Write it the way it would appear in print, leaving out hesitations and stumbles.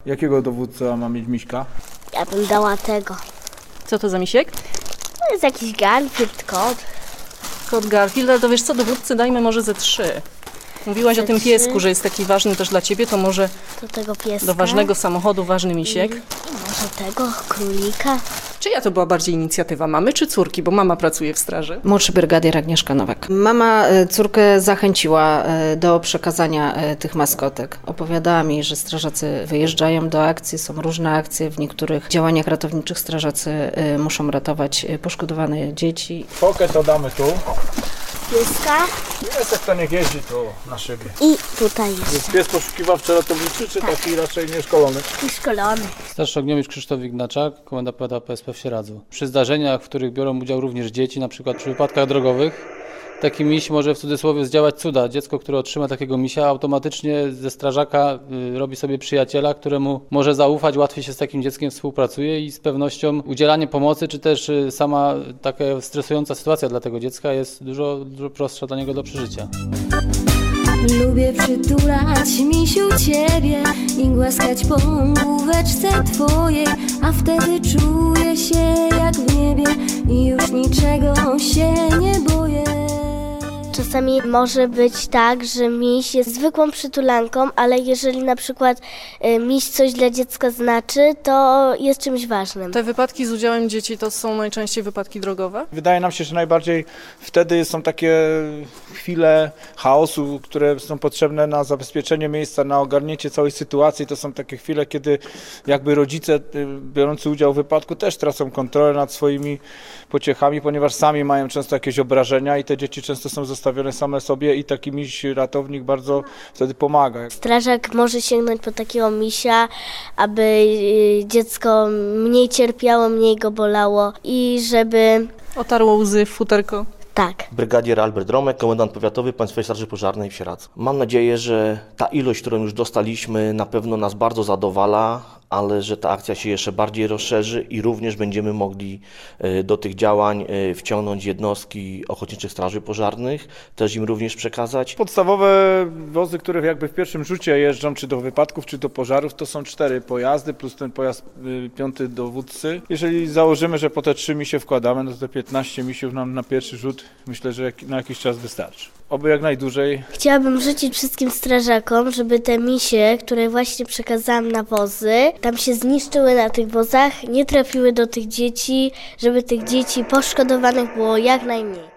Jakiego dowódcę ma mieć Miśka? Ja bym dała tego. Co to za misiek? To jest jakiś Garfield, kot. Kot Garfield, ale to wiesz co, dowódcy dajmy może ze 3. Mówiłaś o tym piesku, że jest taki ważny też dla ciebie, to może Do tego pieska. do ważnego samochodu ważny misiek. I może tego królika. Czyja to była bardziej inicjatywa, mamy czy córki? Bo mama pracuje w straży. Młodszy brygadier Agnieszka Nowak. Mama córkę zachęciła do przekazania tych maskotek. Opowiadała mi, że strażacy wyjeżdżają do akcji, są różne akcje. W niektórych działaniach ratowniczych strażacy muszą ratować poszkodowane dzieci. Fokę to damy tu. Pieska Piesek to niech jeździ tu na szybie. i tutaj jest Jest pies poszukiwawczy ratowniczy, czy taki raczej nieszkolony? szkolony. Starszy ogniomistrz Krzysztof Ignaczak, komenda powiata PSP w Sieradzu. Przy zdarzeniach, w których biorą udział również dzieci, na przykład przy wypadkach drogowych, taki miś może w cudzysłowie zdziałać cuda. Dziecko, które otrzyma takiego misia, automatycznie ze strażaka robi sobie przyjaciela, któremu może zaufać, łatwiej się z takim dzieckiem współpracuje i z pewnością udzielanie pomocy, czy też sama taka stresująca sytuacja dla tego dziecka jest dużo prostsza dla niego do przeżycia. Lubię przytulać, misiu, ciebie i głaskać po główeczce twojej, a wtedy czuję się jak w niebie i już niczego się nie boję. Czasami może być tak, że miś jest zwykłą przytulanką, ale jeżeli na przykład miś coś dla dziecka znaczy, to jest czymś ważnym. Te wypadki z udziałem dzieci to są najczęściej wypadki drogowe? Wydaje nam się, że najbardziej wtedy są takie chwile chaosu, które są potrzebne na zabezpieczenie miejsca, na ogarnięcie całej sytuacji. To są takie chwile, kiedy jakby rodzice biorący udział w wypadku też tracą kontrolę nad swoimi pociechami, ponieważ sami mają często jakieś obrażenia i te dzieci często są zostawione same sobie i taki miś ratownik bardzo wtedy pomaga. Strażak może sięgnąć po takiego misia, aby dziecko mniej cierpiało, mniej go bolało i żeby... Otarło łzy w futerko. Tak. Brygadier Albert Romek, komendant powiatowy Państwowej Straży Pożarnej w Sieradzu. Mam nadzieję, że ta ilość, którą już dostaliśmy, na pewno nas bardzo zadowala, ale że ta akcja się jeszcze bardziej rozszerzy i również będziemy mogli do tych działań wciągnąć jednostki ochotniczych straży pożarnych, też im również przekazać. Podstawowe wozy, które jakby w pierwszym rzucie jeżdżą, czy do wypadków, czy do pożarów, to są 4 pojazdy, plus ten pojazd 5 dowódcy. Jeżeli założymy, że po te 3 misie wkładamy, no to te 15 misiów nam na pierwszy rzut myślę, że na jakiś czas wystarczy. Oby jak najdłużej. Chciałabym życzyć wszystkim strażakom, żeby te misie, które właśnie przekazałam na wozy, tam się zniszczyły na tych wozach, nie trafiły do tych dzieci, żeby tych dzieci poszkodowanych było jak najmniej.